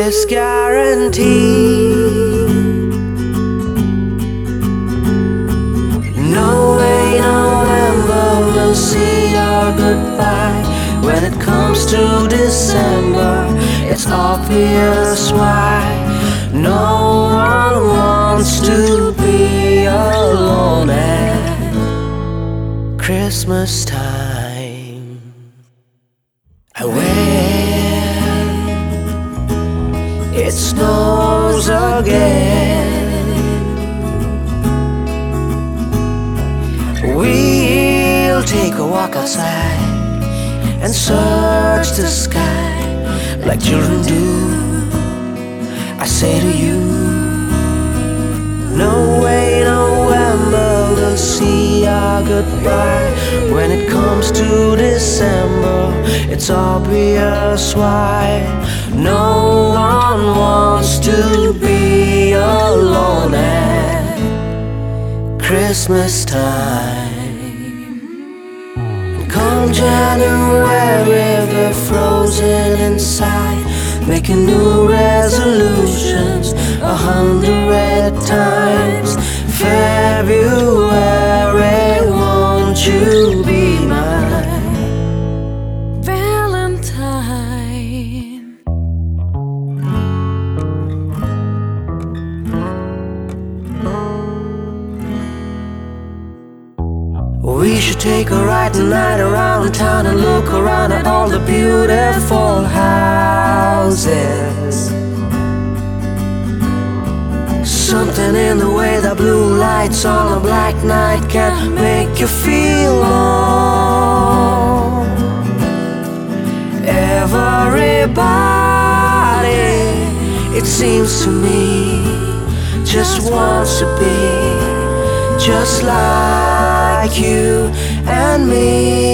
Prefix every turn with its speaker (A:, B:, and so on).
A: Christmas guarantee. No way November will see our goodbye. When it comes to December, it's obvious why. No one wants to be alone at Christmas time. And when it snows again, we'll take a walk outside and search the sky like children do. I say to you, no way November will see our goodbye. When it comes to December, it's obvious why. No one wants to be alone at Christmas time. Come January, we're frozen inside, making new resolutions 100 times. February, won't you be my Valentine? We should take a ride tonight around town and look around at all the beautiful houses. Something in the way the blue lights on a black night can make you feel warm. Everybody, it seems to me, just wants to be just like you and me.